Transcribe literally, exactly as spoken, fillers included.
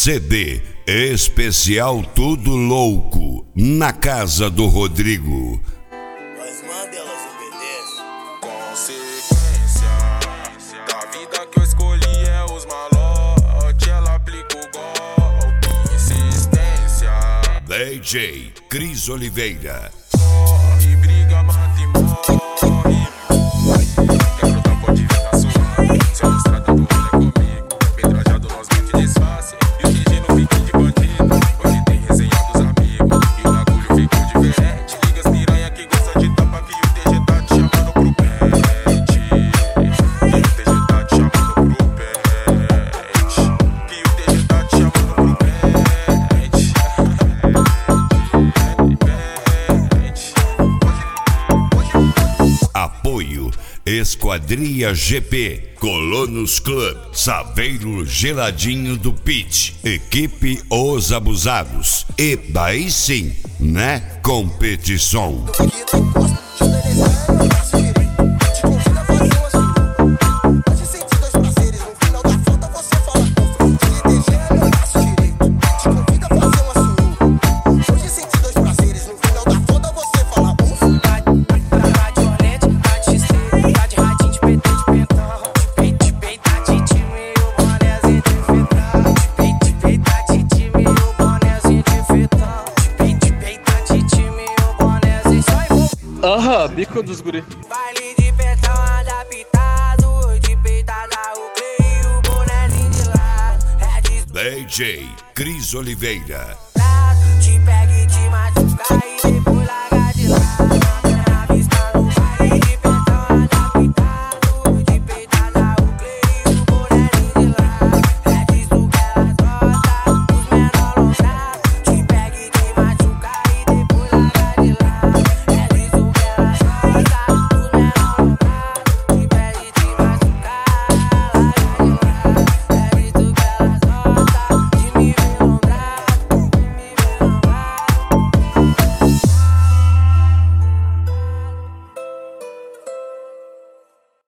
C D especial Tudo Louco, na casa do Rodrigo. Mas manda elas obedecem. Consequência da vida que eu escolhi é os malote. Ela aplica o golpe, insistência. D J Cris Oliveira. Corre, briga, mata e morre. Quer brotar, pode vir na sua. Se eu mostrar tanto olha comigo. Bem trajado, nós mete desface. E o D J no pique de bandido. Hoje tem resenha dos amigos. E o bagulho ficou diferente. Liga as piranha que gosta de tapa. Que o D J tá te chamando pro pente. Que o D J tá te chamando pro pente. Que o D J tá te chamando pro pente. Apoio Esquadria G P, Colonos Club, Saveiro Geladinho do Pit, Equipe Os Abusados. E daí sim, né? Competição. Aham, bico dos guri. Baile de petão adaptado, de peitada o play, o bonezinho de lado. É de D J Cris Oliveira. te pega e